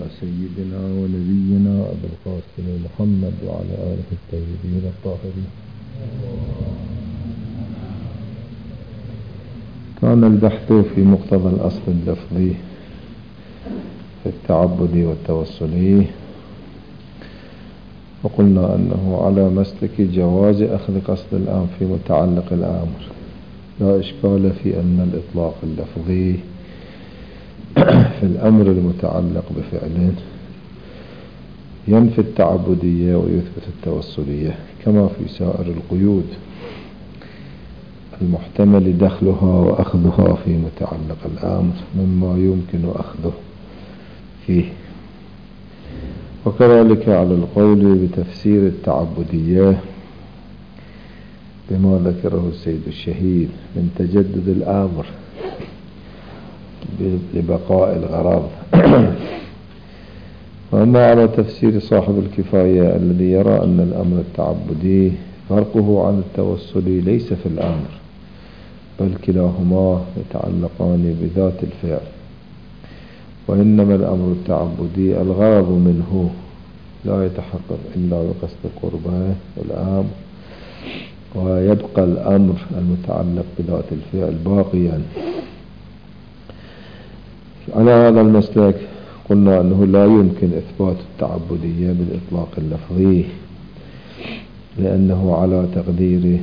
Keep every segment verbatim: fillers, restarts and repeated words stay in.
سيدنا ونبينا أبي القاسم محمد وعلى آله الطيبين الطاهرين. كان البحث في مقتضى الأصل اللفظي في التعبد والتوسل، وقلنا أنه على مسلك جواز أخذ قصد الآن في متعلق الأمر، لا إشكال في أن الإطلاق اللفظي في الأمر المتعلق بفعل ينفي التعبدية ويثبت التوسلية، كما في سائر القيود المحتمل دخلها وأخذها في متعلق الأمر مما يمكن أخذه فيه. وكذلك على القول بتفسير التعبدية بما ذكره السيد الشهيد من تجدد الأمر لبقاء الغرض. وأما على تفسير صاحب الكفاية الذي يرى أن الأمر التعبدي فرقه عن التوسل ليس في الأمر، بل كلاهما يتعلقان بذات الفعل، وإنما الأمر التعبدي الغرض منه لا يتحقق إلا بقصد القربة والأمر، ويبقى الأمر المتعلق بذات الفعل باقيا. على هذا المسلك قلنا أنه لا يمكن إثبات التعبدية بالإطلاق اللفظي، لأنه على تقدير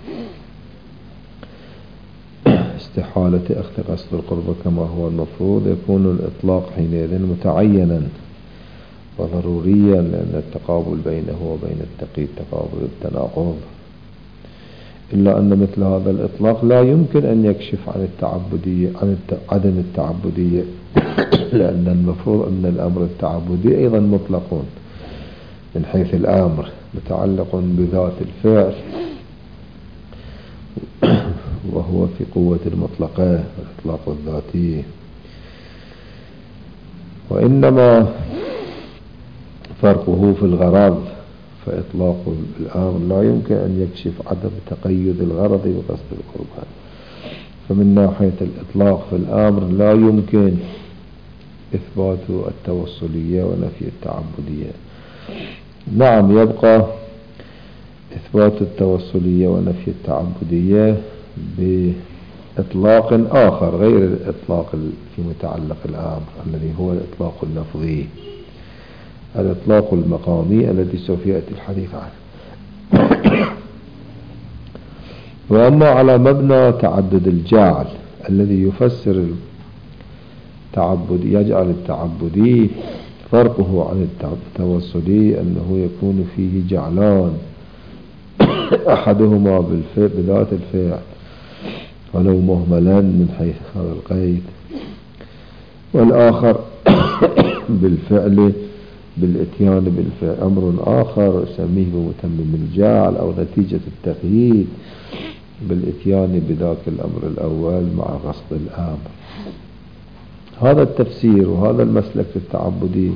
استحالة أخذ قصد القربة كما هو المفروض، يكون الإطلاق حينئذ متعينا وضروريا، لأن التقابل بينه وبين التقييد تقابل التناقض. إلا أن مثل هذا الإطلاق لا يمكن أن يكشف عن التعبدية عن عدم التعبدية، لأن المفروض أن الأمر التعبدي أيضا مطلق من حيث الأمر متعلق بذات الفعل، وهو في قوة المطلقة الإطلاق الذاتي. وإنما فرقه في الغرض، فإطلاق الأمر لا يمكن أن يكشف عدم تقيد الغرض بقصد القربان، فمن ناحية الإطلاق في الأمر لا يمكن إثبات التوسلية ونفي التعبدية. نعم، يبقى إثبات التوسلية ونفي التعبدية بإطلاق آخر غير الإطلاق في متعلق الأمر الذي هو الإطلاق اللفظي، الإطلاق المقامي الذي سوف يأتي الحديث عنه. وأما على مبنى تعدد الجعل الذي يفسر التعبد يجعل التعبدي فرقه عن التوسلي أنه يكون فيه جعلان، أحدهما بالفعل بذات الفعل ولو مهملا من حيث هذا القيد، والآخر بالفعل بالاتيان بالفعل. أمر آخر يسميه بمتمم الجعل أو نتيجة التقييد بالاتيان بذاك الأمر الأول مع قصد الأمر. هذا التفسير وهذا المسلك التعبدي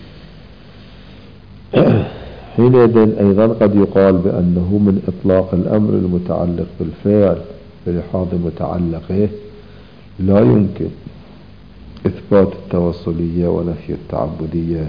حينئذ أيضا قد يقال بأنه من إطلاق الأمر المتعلق بالفعل بلحاظ متعلقه لا يمكن إثبات التوسلية ونفي التعبدية،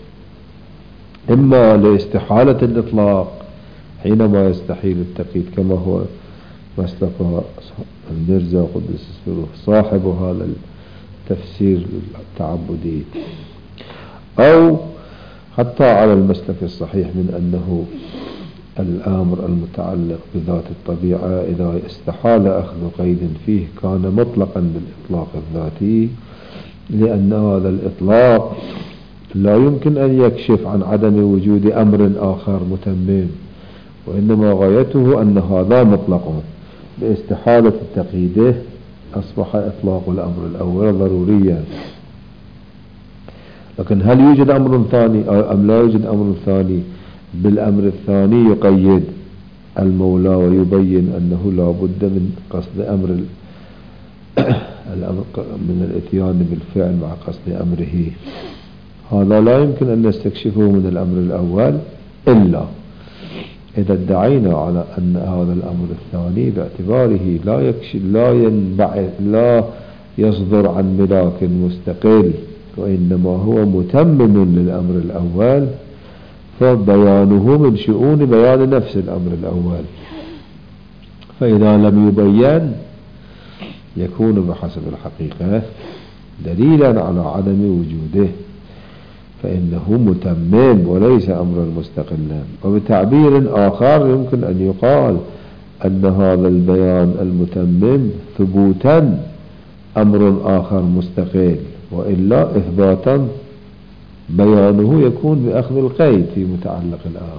إما لاستحالة الإطلاق حينما يستحيل التقييد كما هو مسلك المرزا قدس سره صاحب هذا التفسير التعبدي، أو حتى على المسلك الصحيح من أنه الأمر المتعلق بذات الطبيعة إذا استحال أخذ قيد فيه كان مطلقا بالإطلاق الذاتي، لأن هذا الإطلاق لا يمكن أن يكشف عن عدم وجود أمر آخر متمم، وإنما غايته أن هذا مطلق باستحالة تقييده أصبح إطلاق الأمر الأول ضروريا. لكن هل يوجد أمر ثاني أم لا يوجد أمر ثاني؟ بالأمر الثاني يقيد المولى ويبين أنه لا بد من قصد أمر من الاتيان بالفعل مع قصد أمره. هذا لا يمكن أن نستكشفه من الأمر الأول إلا إذا ادعينا على أن هذا الأمر الثاني باعتباره لا يكشف لا ينبعث لا يصدر عن ملاك مستقل وإنما هو متمم للأمر الأول، فبيانه من شؤون بيان نفس الأمر الأول، فإذا لم يبين يكون بحسب الحقيقة دليلا على عدم وجوده، فإنه متمم وليس أمرا مستقلا. وبتعبير آخر يمكن أن يقال أن هذا البيان المتمم ثبوتا أمر آخر مستقل، وإلا إثباتا بيانه يكون بأخذ القيد في متعلق الآن.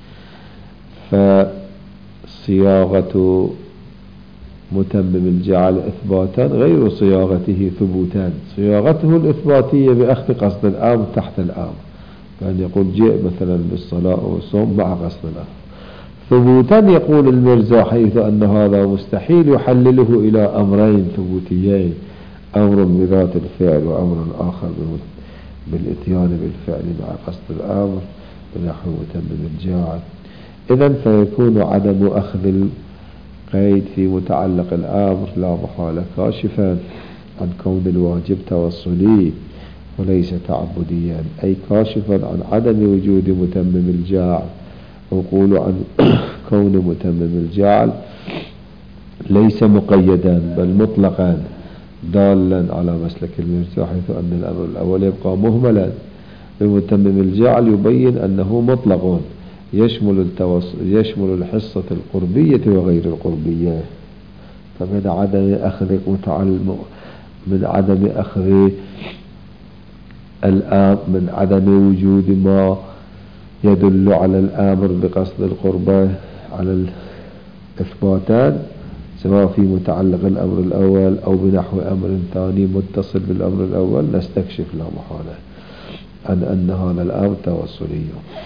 فصياغة متمم الجعل إثباتا غير صياغته ثبوتا. صياغته الإثباتية بأخذ قصد الآمر تحت الآمر، كان يقول جئ مثلا بالصلاة والصوم مع قصد الآمر. ثبوتا يقول المرزا حيث أن هذا مستحيل يحلله إلى أمرين ثبوتيين، أمر بذات الفعل وأمر آخر بالإتيان بالفعل مع قصد الآمر بنحو متمم الجاعل. إذن فيكون عدم أخذ القيد في متعلق الآمر لا محالة كاشفا عن كون الواجب توصلي وليس تعبديا، أي كاشفا عن عدم وجود متمم الجاعل، وقول عن كون متمم الجاعل ليس مقيدا بل مطلقا، دالا على مسلك المرزا حيث أن الأمر الأول يبقى مهملا. بمتمم الجاعل يبين أنه مطلق يشمل التوصل يشمل الحصة القربية وغير القربية، فمن عدم أخذ متعلم من عدم أخذ الآمر من عدم وجود ما يدل على الآمر بقصد القربة على الإثباتان، سواء في متعلق الأمر الأول أو بنحو أمر ثاني متصل بالأمر الأول، نستكشف لا محالة أن أن هذا الأمر توصلي.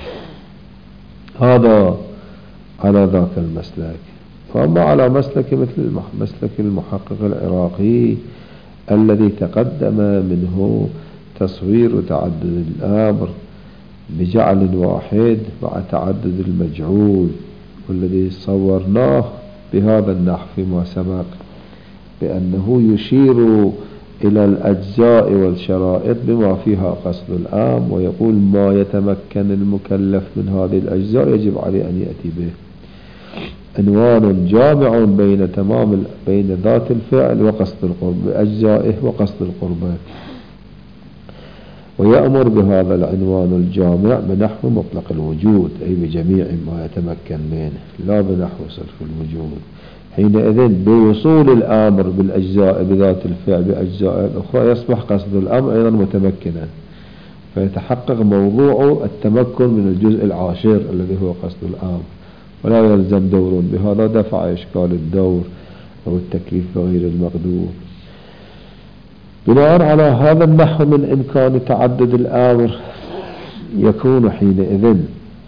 هذا على ذاك المسلك. فأما على مسلك مثل مسلك المحقق العراقي الذي تقدم منه تصوير تعدد الأمر بجعل واحد مع تعدد المجعول، والذي صورناه بهذا النحو فيما سبق بأنه يشير إلى الأجزاء والشرائط بما فيها قصد الآم، ويقول ما يتمكن المكلف من هذه الأجزاء يجب عليه أن يأتي به. عنوان جامع بين تمام بين ذات الفعل وقصد القرب بأجزائه وقصد القربة، ويأمر بهذا العنوان الجامع بنحو مطلق الوجود، أي بجميع ما يتمكن منه لا بنحو صرف الوجود. حينئذ بوصول الآمر بالأجزاء بذات الفعل بأجزاء الأخرى يصبح قصد الأمر أيضا متمكنا، فيتحقق موضوع التمكن من الجزء العاشر الذي هو قصد الأمر، ولا يلزم دور بهذا دفع إشكال الدور أو التكليف بغير المقدور. بناء على هذا النحو من إمكان تعدد الآمر يكون حينئذ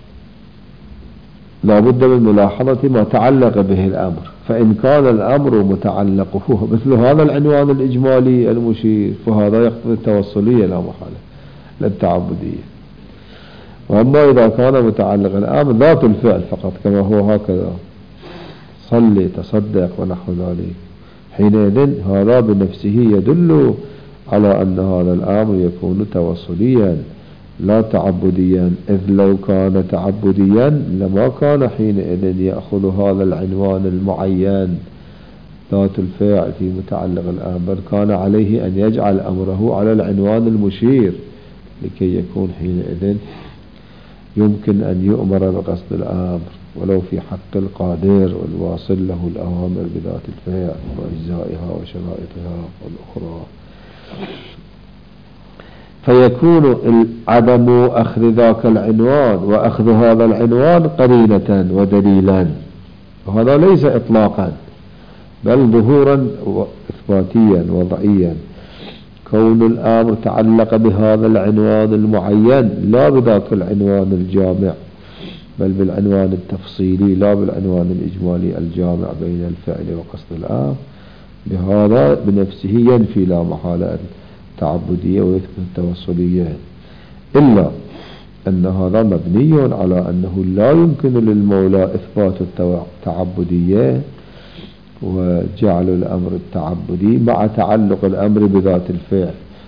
لا بد من ملاحظة ما تعلق به الأمر، فإن كان الأمر متعلقه مثل هذا العنوان الإجمالي المشير فهذا يقتضي التوصلية لا محالة لا التعبدية. وأما إذا كان متعلق الأمر ذات الفعل فقط كما هو هكذا صلي تصدق ونحو ذلك، حينئذ هذا بنفسه يدل على أن هذا الأمر يكون توصليا لا تعبديا، إذ لو كان تعبديا لما كان حينئذ يأخذ هذا العنوان المعين ذات الفعل في متعلق الأمر، كان عليه أن يجعل أمره على العنوان المشير لكي يكون حينئذ يمكن أن يؤمر بقصد الأمر ولو في حق القادر والواصل له الأوامر بذات الفعل وأجزائها وشرائطها والأخرى. فيكون عدم أخذ ذاك العنوان وأخذ هذا العنوان قرينة ودليلا، وهذا ليس إطلاقا بل ظهورا إثباتيا وضعيا. كون الأمر تعلق بهذا العنوان المعين لا بذاك العنوان الجامع بل بالعنوان التفصيلي لا بالعنوان الإجمالي الجامع بين الفعل وقصد الأمر، بهذا بنفسه ينفي لا محالة التعبدية ويثبت التوصلية، إلا أن هذا مبني على أنه لا يمكن للمولى إثبات التعبدية وجعل الأمر التعبدي مع تعلق الأمر بذات الفعل،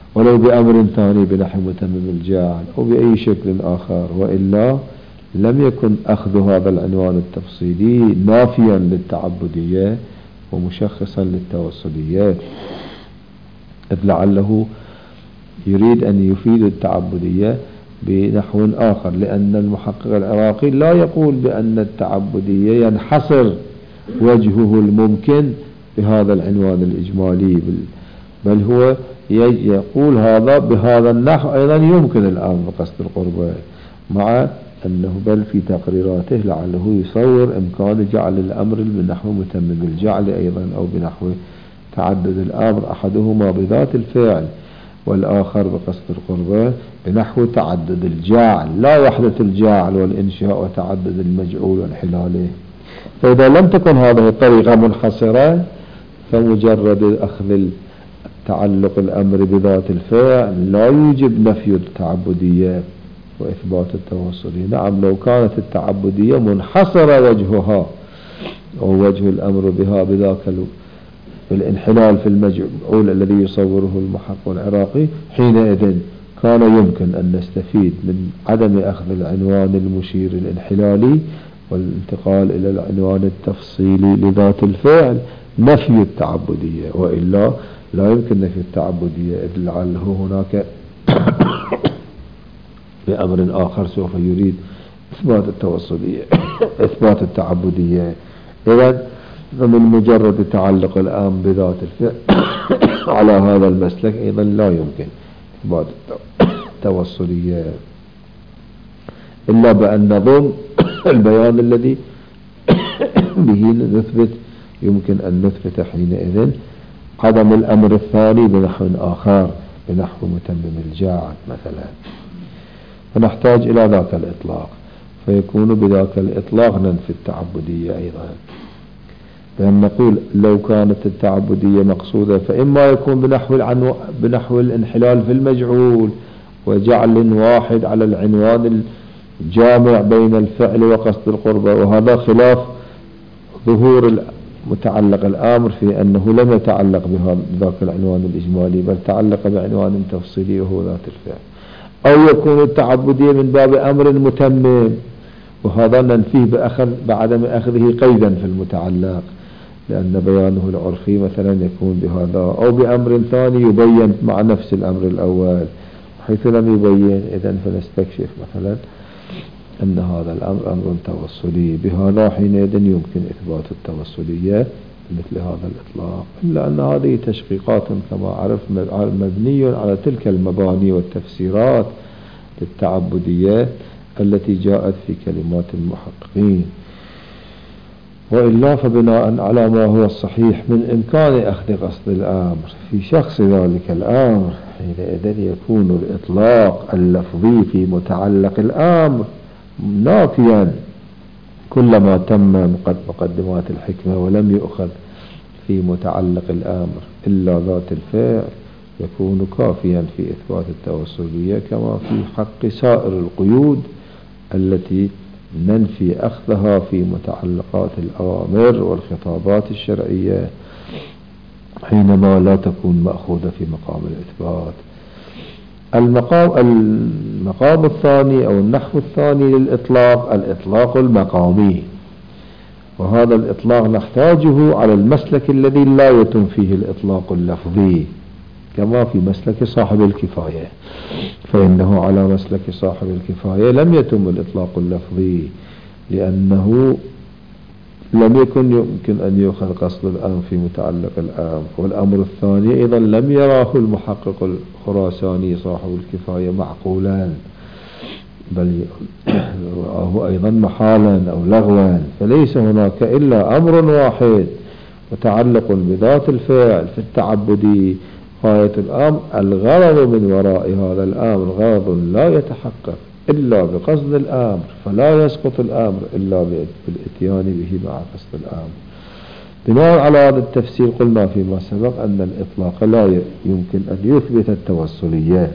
ولو بأمر ثاني بنحو متمم الجاعل أو بأي شكل آخر، وإلا لم يكن أخذ هذا العنوان التفصيلي نافيا للتعبدية ومشخصا للتوسلية، إذ لعله يريد أن يفيد التعبدية بنحو آخر، لأن المحقق العراقي لا يقول بأن التعبدية ينحصر وجهه الممكن بهذا العنوان الإجمالي، بل هو يقول هذا بهذا النحو أيضا يمكن الآن بقصد القربة، مع أنه بل في تقريراته لعله يصور إمكان جعل الأمر بنحو متمم الجعل أيضا أو بنحو تعدد الأمر، أحدهما بذات الفعل والآخر بقصد القربة بنحو تعدد الجاعل، لا وحدة الجاعل والإنشاء وتعدد المجعول وانحلاله. فإذا لم تكن هذه الطريقة منحصرة فمجرد أخذ تعلق الأمر بذات الفعل لا يوجب نفي التعبدية وإثبات التوسلية. نعم لو كانت التعبدية منحصرة وجهها أو وجه الأمر بها بذاك الانحلال في المجعول الذي يصوره المحقق العراقي، حينئذ كان يمكن أن نستفيد من عدم أخذ العنوان المشير الانحلالي والانتقال إلى العنوان التفصيلي لذات الفعل نفي التعبدية، وإلا لا يمكن نفي التعبدية، إذ لعله هناك بأمر آخر سوف يريد إثبات التوسلية إثبات التعبدية. إذن فمن مجرد تعلق الآن بذات الفعل على هذا المسلك أيضا لا يمكن إثبات التوسلية، إلا بأن نظن البيان الذي به نثبت يمكن أن نثبت حينئذ عدم الأمر الثاني بنحو آخر بنحو متمم الجاعل مثلا، فنحتاج إلى ذاك الإطلاق، فيكون بذاك الإطلاق ننفي التعبدية أيضا. لأن نقول لو كانت التعبدية مقصودة فإما يكون بنحو العنو... بنحو الانحلال في المجعول وجعل واحد على العنوان الجامع بين الفعل وقصد القربة، وهذا خلاف ظهور متعلق الأمر في أنه لم يتعلق بذاك العنوان الإجمالي بل تعلق بعنوان تفصيلي وهو ذات الفعل، أو يكون التعبدية من باب أمر متمم، وهذا ننفيه بأخذ بعدم أخذه قيدا في المتعلق، لأن بيانه العرفي مثلا يكون بهذا، أو بأمر ثاني يبين مع نفس الأمر الأول، حيث لم يبين إذن فنستكشف مثلا أن هذا الأمر أمر توسلي، بهذا حينئذ يمكن إثبات التوسلية مثل هذا الإطلاق، إلا أن هذه تشقيقات كما عرف مبني على تلك المباني والتفسيرات للتعبدية التي جاءت في كلمات المحققين، وإلا فبناء على ما هو الصحيح من إمكان أخذ قصد الأمر في شخص ذلك الأمر، حينئذ يكون الإطلاق اللفظي في متعلق الأمر نافيا كلما تم مقدمات الحكمة ولم يؤخذ في متعلق الأمر إلا ذات الفعل، يكون كافيا في إثبات التوسلية، كما في حق سائر القيود التي ننفي أخذها في متعلقات الأوامر والخطابات الشرعية حينما لا تكون مأخوذة في مقام الإثبات. المقام المقام الثاني أو النحو الثاني للإطلاق الإطلاق المقامي، وهذا الإطلاق نحتاجه على المسلك الذي لا يتم فيه الإطلاق اللفظي، كما في مسلك صاحب الكفاية، فإنه على مسلك صاحب الكفاية لم يتم الإطلاق اللفظي، لأنه لم يكن يمكن أن يؤخذ قصد الأمر في متعلق الأمر، والأمر الثاني أيضا لم يراه المحقق الخراساني صاحب الكفاية معقولا، بل رآه أيضا محالا أو لغوا، فليس هناك إلا أمر واحد متعلق بذات الفعل في التعبدي غاية الأمر، الغرض من وراء هذا الأمر غرض لا يتحقق إلا بقصد الأمر، فلا يسقط الأمر إلا بالإتيان به مع قصد الأمر. بناء على هذا التفسير قلنا فيما سبق أن الإطلاق لا يمكن أن يثبت التوسلية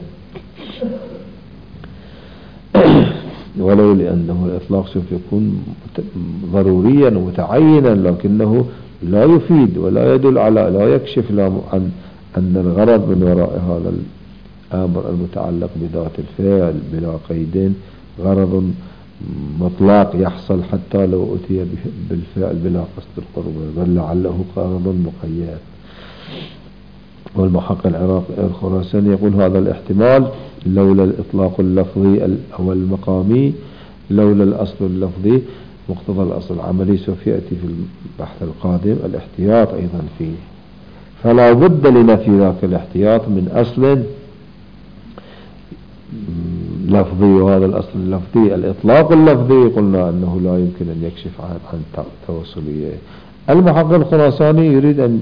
ولو لأنه الإطلاق سوف يكون ضروريا ومتعينا، لكنه لا يفيد ولا يدل على لا يكشف عن أن الغرض من وراء هذا أمر المتعلق بذات الفعل بلا قيد، غرض مطلق يحصل حتى لو أتي بالفعل بلا قصد القرب، بل لعله غرض مقيد. والمحقق العراقي الخراساني يقول هذا الاحتمال لولا الإطلاق اللفظي أو المقامي، لولا الأصل اللفظي مقتضى الأصل العملي، سوف يأتي في البحث القادم الاحتياط أيضا فيه. فلا بد لنفي ذاك الاحتياط من أصل لفظي، وهذا الأصل اللفظي الإطلاق اللفظي قلنا أنه لا يمكن أن يكشف عن عن التوصلية. المحقق الخراساني يريد أن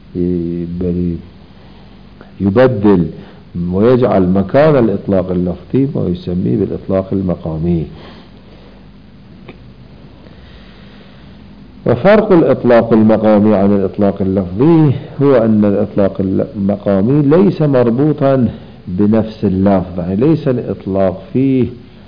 يبدل ويجعل مكان الإطلاق اللفظي ما يسميه بالإطلاق المقامي. وفرق الإطلاق المقامي عن الإطلاق اللفظي هو أن الإطلاق المقامي ليس مربوطا بنفس اللفظ، يعني ليس الإطلاق فيه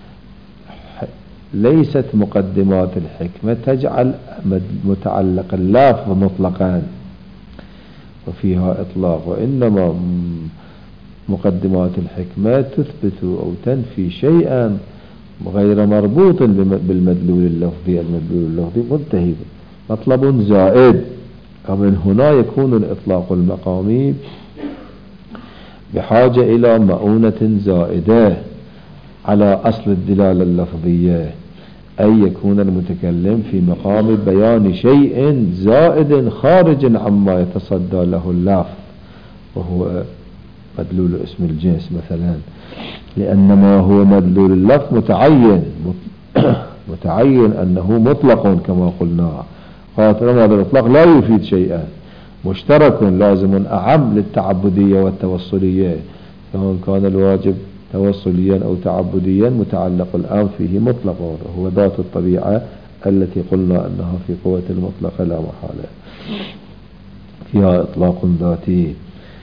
ليست مقدمات الحكمة تجعل متعلق اللفظ مطلقا وفيها إطلاق، وإنما مقدمات الحكمة تثبت أو تنفي شيئا غير مربوط بالمدلول اللفظي. المدلول اللفظي منتهي مطلب زائد، ومن هنا يكون الإطلاق المقامي بحاجة إلى مؤونة زائدة على أصل الدلالة اللفظية، أي يكون المتكلم في مقام بيان شيء زائد خارج عما يتصدى له اللفظ، وهو مدلول اسم الجنس مثلا، لأن ما هو مدلول اللفظ متعين متعين أنه مطلق كما قلنا، خاطر هذا الإطلاق لا يفيد شيئا، مشترك لازم أعم للتعبدية والتوصلية، سواء كان الواجب توصليا أو تعبديا متعلق الآن فيه مطلق، وهو ذات الطبيعة التي قلنا أنها في قوة المطلق لا محالة فيها إطلاق ذاتي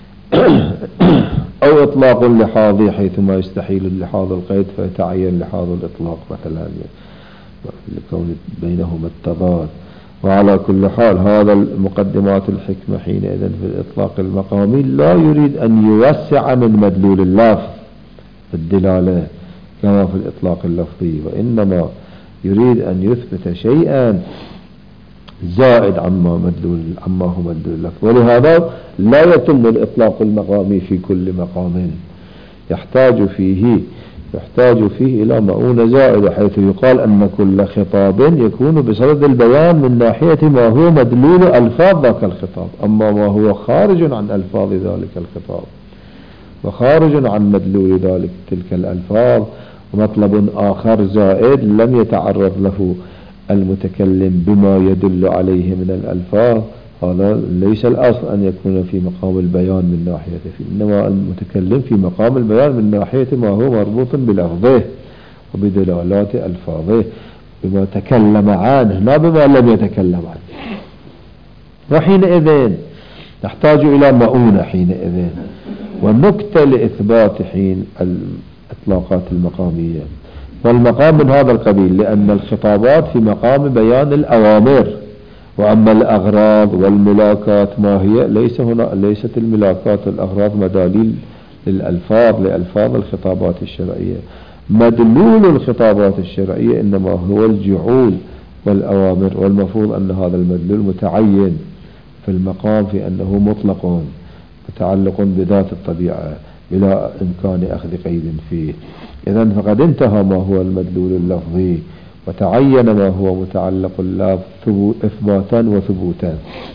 أو إطلاق لحاظي حيثما يستحيل اللحاظ القيد فيتعين لحاظ الإطلاق مثلا لكون بينهما التضاد. وعلى كل حال هذا المقدمات الحكمة حينئذ في الإطلاق المقامي لا يريد أن يوسع من مدلول اللفظ الدلالة كما في الإطلاق اللفظي، وإنما يريد أن يثبت شيئا زائد عما مدلول عما هو مدلول اللفظ. ولهذا لا يتم الإطلاق المقامي في كل مقام، يحتاج فيه يحتاج فيه إلى مؤونة زائدة، حيث يقال أن كل خطاب يكون بصدد البيان من ناحية ما هو مدلول ألفاظ ذاك الخطاب، أما ما هو خارج عن ألفاظ ذلك الخطاب وخارج عن مدلول ذلك تلك الألفاظ ومطلب آخر زائد لم يتعرض له المتكلم بما يدل عليه من الألفاظ، هذا ليس الأصل أن يكون في مقام البيان من ناحية فيه، إنما المتكلم في مقام البيان من ناحية ما هو مربوط بلفظه وبدلالات ألفاظه بما تكلم عنه لا بما لم يتكلم عنه. وحينئذ نحتاج إلى مؤونة حينئذ ونكتة لإثبات حين الإطلاقات المقامية، والمقام من هذا القبيل لأن الخطابات في مقام بيان الأوامر، وأما الأغراض والملاكات ما هي ليس هنا ليست الملاكات والأغراض مداليل للألفاظ لألفاظ الخطابات الشرعية، مدلول الخطابات الشرعية إنما هو الجعول والأوامر، والمفروض أن هذا المدلول متعين في المقام في أنه مطلق متعلق بذات الطبيعة بلا إمكان أخذ قيد فيه. إذن فقد انتهى ما هو المدلول اللفظي وتعين ما هو متعلق اللفظ إثباتا وثبوتا،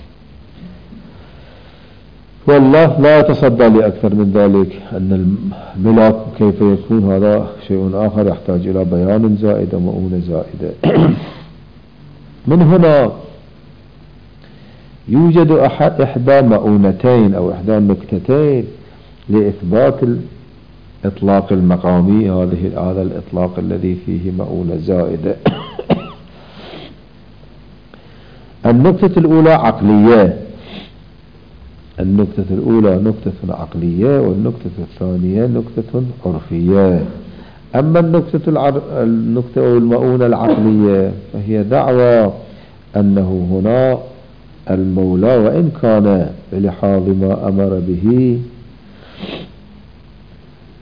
والله لا يتصدى لأكثر من ذلك أن الملاك كيف يكون هذا شيء آخر يحتاج إلى بيان زائد ومؤونة زائدة. من هنا يوجد أحد إحدى مؤونتين أو إحدى نكتتين لإثبات الإطلاق المقامي، هذه هذا الإطلاق الذي فيه مؤونة زائدة. النكتة الأولى عقلية، النكتة الأولى نكتة عقلية والنكتة الثانية نكتة عرفية. أما النكتة العر... النكتة أو المؤونة العقلية فهي دعوى أنه هنا المولى وإن كان بلحاظ ما أمر به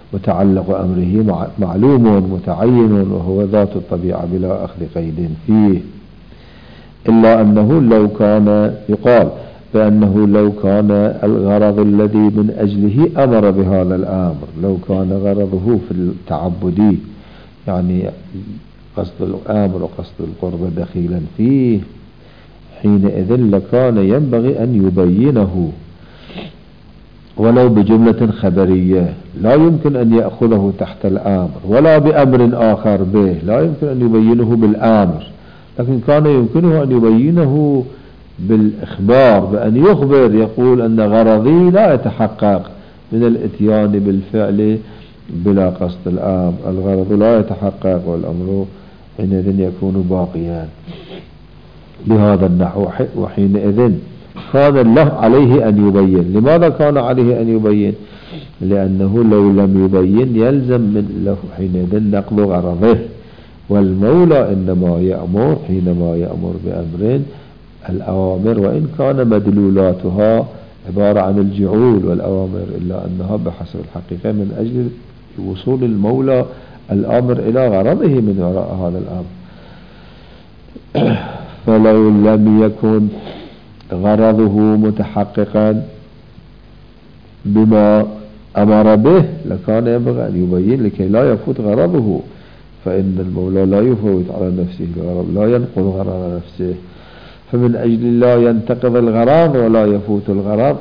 متعلق أمره معلوم متعين وهو ذات الطبيعة بلا أخذ قيد فيه. إلا أنه لو كان يقال بأنه لو كان الغرض الذي من أجله أمر بهذا الأمر، لو كان غرضه في التعبدي يعني قصد الأمر وقصد القرب دخيلا فيه، حينئذ لكان ينبغي أن يبينه ولو بجملة خبرية، لا يمكن أن يأخذه تحت الأمر ولا بأمر آخر به، لا يمكن أن يبينه بالأمر، لكن كان يمكنه أن يبينه بالإخبار، بأن يخبر يقول أن غرضي لا يتحقق من الاتيان بالفعل بلا قصد الأمر، الغرض لا يتحقق والأمر حينئذ يكون باقيا بهذا النحو. وحينئذ كان له عليه أن يبين. لماذا كان عليه أن يبين؟ لأنه لو لم يبين يلزم من له حينئذ نقض غرضه، والمولى إنما يأمر حينما يأمر بأمر الأوامر وإن كان مدلولاتها عبارة عن الجعول والأوامر، إلا أنها بحسب الحقيقة من أجل وصول المولى الأمر إلى غرضه من وراء هذا الأمر. فلو لم يكن غرضه متحققا بما أمر به لكان ينبغي أن يبين لكي لا يفوت غرضه، فإن المولى لا يفوت على نفسه الغرض، لا ينقض غرض نفسه، فمن أجل لا ينتقض الغرض ولا يفوت الغرض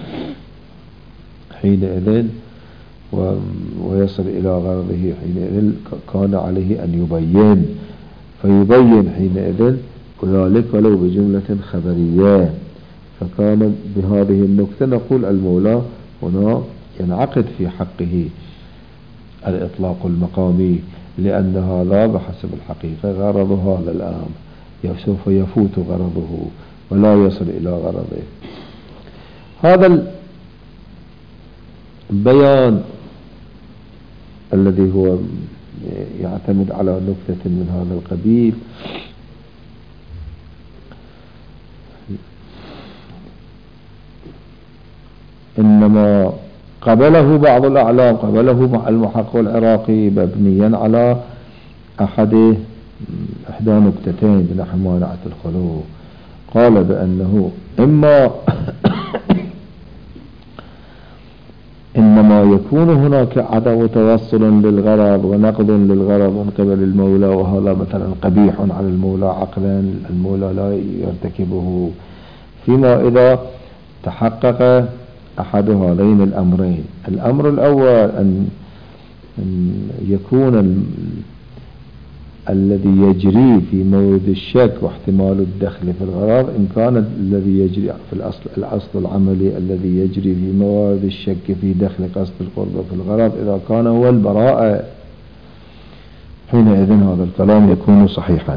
حينئذ ويصل إلى غرضه، حينئذ كان عليه أن يبين، فيبين حينئذ وذلك ولو بجملة خبرية. فكان بهذه النكتة نقول المولى هنا ينعقد في حقه الإطلاق المقامي، لأن هذا بحسب الحقيقة غرض هذا الأمر سوف يفوت غرضه ولا يصل إلى غرضه. هذا البيان الذي هو يعتمد على نكتة من هذا القبيل إنما قبله بعض الأعلام، قبله المحقق العراقي مبنيا على أحد إحدى نكتتين بنحو مانعة الخلو. قال بأنه إما إنما يكون هناك عدم توصل للغرض ونقض للغرض من قبل المولى، وهذا مثلا قبيح على المولى عقلا، المولى لا يرتكبه، فيما إذا تحقق أحد هذين الأمرين. الأمر الأول أن يكون ال... الذي يجري في مورد الشك واحتمال الدخل في الغرض، إن كان الذي يجري في الأصل الأصل العملي الذي يجري في موارد الشك في دخل قصد القرب في الغرض إذا كان هو البراءة، حينئذ هذا الكلام يكون صحيحا،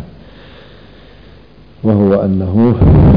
وهو أنه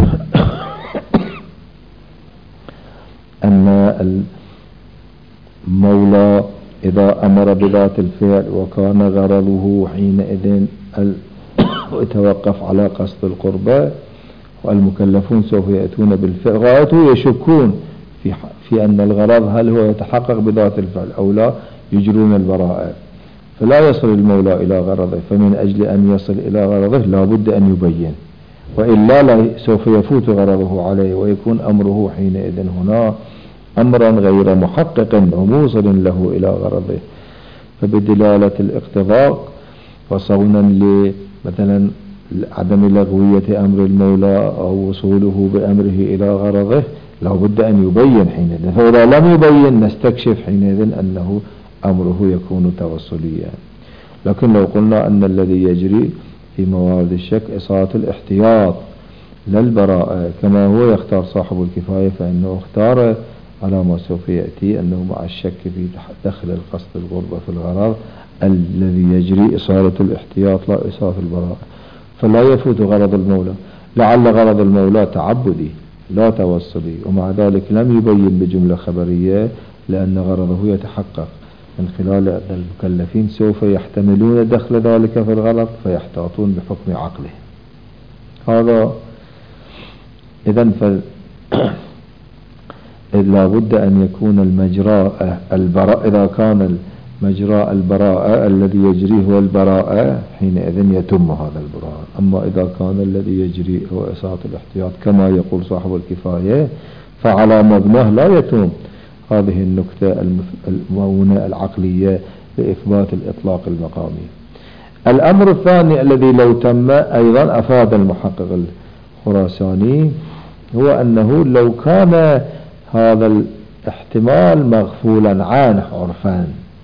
أن المولى إذا أمر بذات الفعل وكان غرضه حينئذ يتوقف على قصد القربة، والمكلفون سوف يأتون بالفعل غايته يشكون في, في أن الغرض هل هو يتحقق بذات الفعل أو لا، يجرون البراءة، فلا يصل المولى إلى غرضه، فمن أجل أن يصل إلى غرضه لا بد أن يبين، وإلا لا سوف يفوت غرضه عليه ويكون أمره حينئذ هنا أمرا غير محقق وموصل له إلى غرضه. فبدلالة الاقتضاء وصونا مثلا عدم لغوية أمر المولى أو وصوله بأمره إلى غرضه لا بد أن يبين حينئذ، فإذا لم يبين نستكشف حينئذ أنه أمره يكون توصليا. لكن لو قلنا أن الذي يجري في موارد الشك إصالة الاحتياط للبراءة كما هو يختار صاحب الكفاية، فإنه اختار على ما سوف يأتي أنه مع الشك في دخل القصد الغربة في الغرض الذي يجري إصالة الاحتياط لا إصالة البراءة، فلا يفوت غرض المولى، لعل غرض المولى تعبدي لا توصلي، ومع ذلك لم يبين بجملة خبرية لأن غرضه يتحقق من خلال أن المكلفين سوف يحتملون دخل ذلك في الغرض فيحتاطون بحكم عقله. هذا إذن ف لا بد أن يكون المجرى البراء، إذا كان مجرى البراءة الذي يجري هو البراءة، حينئذ يتم هذا البراءة. أما إذا كان الذي يجري هو إساءة الاحتياط كما يقول صاحب الكفاية فعلى مبناه لا يتم. هذه النكتة المؤونة العقلية لإثبات الإطلاق المقامي. الأمر الثاني الذي لو تم أيضا أفاد المحقق الخراساني هو أنه لو كان هذا الاحتمال مغفولا عنه عرفا،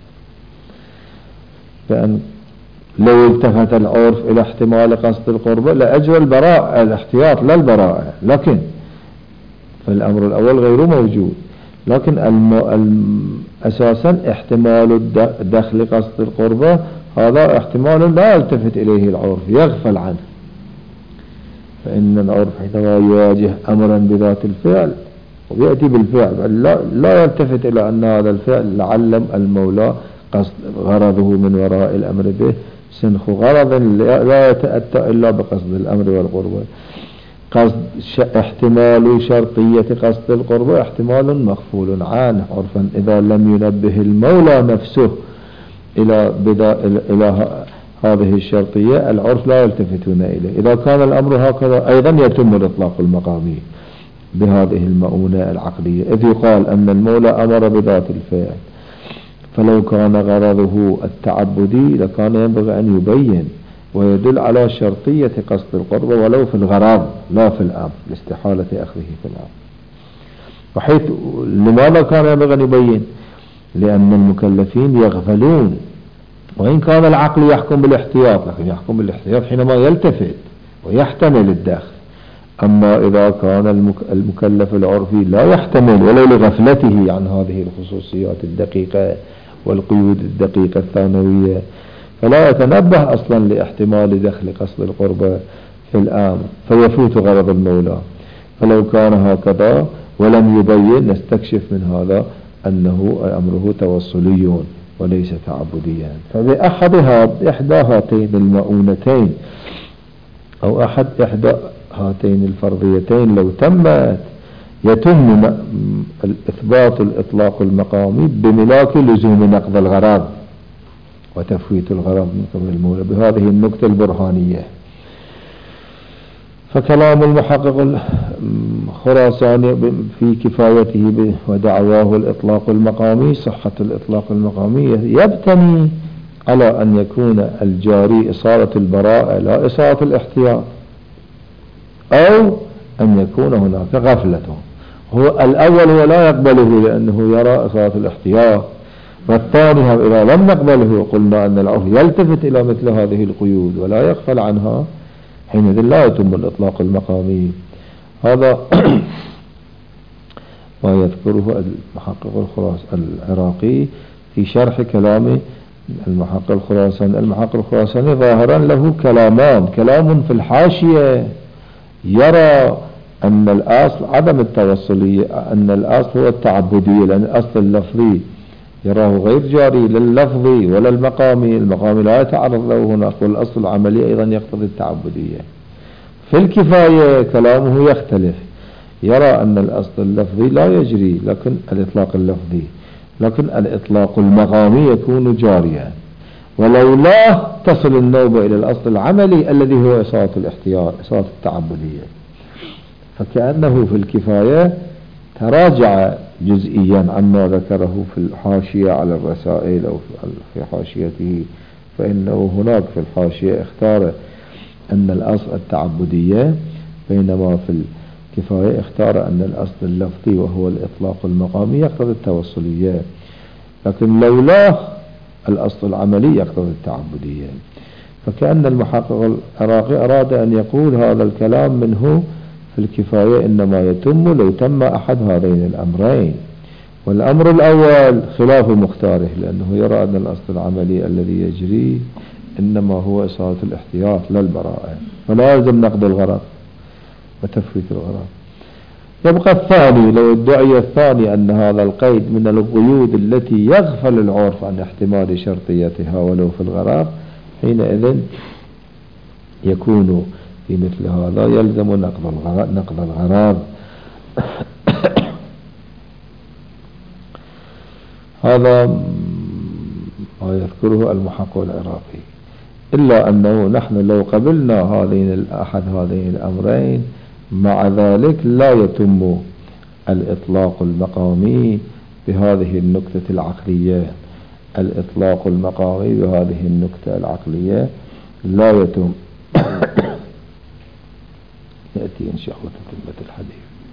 بأن لو التفت العرف إلى احتمال قصد القربة لأجرى البراءة الاحتياط لا البراءة، لكن فالأمر الأول غير موجود. لكن الم... الم... أساسا احتمال دخل قصد القربة هذا احتمال لا يلتفت إليه العرف، يغفل عنه. فإن العرف حينما يواجه أمرا بذات الفعل ويأتي بالفعل لا, لا يلتفت إلى أن هذا الفعل لعلم المولى قصد غرضه من وراء الأمر به سنخ غرض لا يتأتى إلا بقصد الأمر والقربة. قصد احتمال شرطية قصد القربة احتمال مغفول عنه عرفا إذا لم ينبه المولى نفسه إلى بدا إلى هذه الشرطية العرف لا يلتفتون إليه. إذا كان الأمر هكذا أيضا يتم الإطلاق المقامي بهذه المؤونة العقلية، إذ يقال أن المولى أمر بذات الفعل، فلو كان غرضه التعبدي لكان ينبغي أن يبين ويدل على شرطية قصد القربة ولو في الغرض لا في الأمر لاستحالة أخذه في الأمر. وحيث لماذا كان ينبغي أن يبين؟ لأن المكلفين يغفلون، وإن كان العقل يحكم بالاحتياط لكن يحكم بالاحتياط حينما يلتفت ويحتمل الدخل. أما إذا كان المكلف العرفي لا يحتمل ولو لغفلته عن هذه الخصوصيات الدقيقة والقيود الدقيقة الثانوية فلا يتنبه أصلا لاحتمال دخل قصد القربة في الأمر فيفوت غرض المولى. فلو كان هكذا ولم يبين نستكشف من هذا أنه أمره توصلي وليس تعبديا. فبأحد إحدى هاتين المؤونتين أو أحد إحدى هاتين الفرضيتين لو تمت يتم الإثبات الإطلاق المقامي بملاك لزوم نقض الغرض وتفويت الغرض من قبل المولى بهذه النكتة البرهانية. فكلام المحقق الخراساني في كفايته ودعواه الإطلاق المقامي صحة الإطلاق المقامي يبتني على أن يكون الجاري إصالة البراءة لا إصالة الاحتياط، أو أن يكون هناك غفلته. هو الأول هو لا يقبله لأنه يرى إصالة الاحتياط، والثاني إذا لم نقبله قلنا أن العرف يلتفت إلى مثل هذه القيود ولا يغفل عنها حينئذ لا يتم الإطلاق المقامي. هذا ما يذكره المحقق الخراساني العراقي في شرح كلام المحقق الخراساني. المحقق الخراساني ظاهرا له كلامان، كلام في الحاشية يرى أن الأصل عدم التوصلية، أن الأصل هو التعبدية لأن الأصل اللفظي يراه غير جاري لللفظي ولا المقامي، المقامي لا يتعرض له هناك، والأصل العملي أيضا يقتضي التعبدية. في الكفاية كلامه يختلف، يرى أن الأصل اللفظي لا يجري لكن الإطلاق اللفظي، لكن الإطلاق المقامي يكون جاريا، ولولا تصل النوبة إلى الأصل العملي الذي هو إصالة الاحتياط إصالة التعبدية. فكأنه في الكفاية تراجع جزئيا عما ذكره في الحاشية على الرسائل أو في حاشيته، فإنه هناك في الحاشية اختار أن الأصل التعبدية، بينما في الكفاية اختار أن الأصل اللفظي وهو الإطلاق المقامي يقتضي التوصلية، لكن لولا الأصل العملي يقتضي التعبدية. فكأن المحقق العراقي أراد أن يقول هذا الكلام منه في الكفاية إنما يتم لو تم أحد هذين الأمرين، والأمر الأول خلاف مختاره لأنه يرى أن الأصل العملي الذي يجري إنما هو إصالة الاحتياط لا البراءة، فلا يلزم نقض الغرض وتفويت الغرض. يبقى الثاني لو ادعي الثاني أن هذا القيد من القيود التي يغفل العرف عن احتمال شرطيتها ولو في الغرض، حينئذ يكون في مثل هذا يلزم نقض الغرض, نقض الغرض. هذا ويذكره المحقق العراقي. إلا أنه نحن لو قبلنا هذين أحد هذين الأمرين مع ذلك لا يتم الإطلاق المقامي بهذه النكتة العقلية. الإطلاق المقامي بهذه النكتة العقلية لا يتم. يأتي إن شاء الله تتمة الحديث.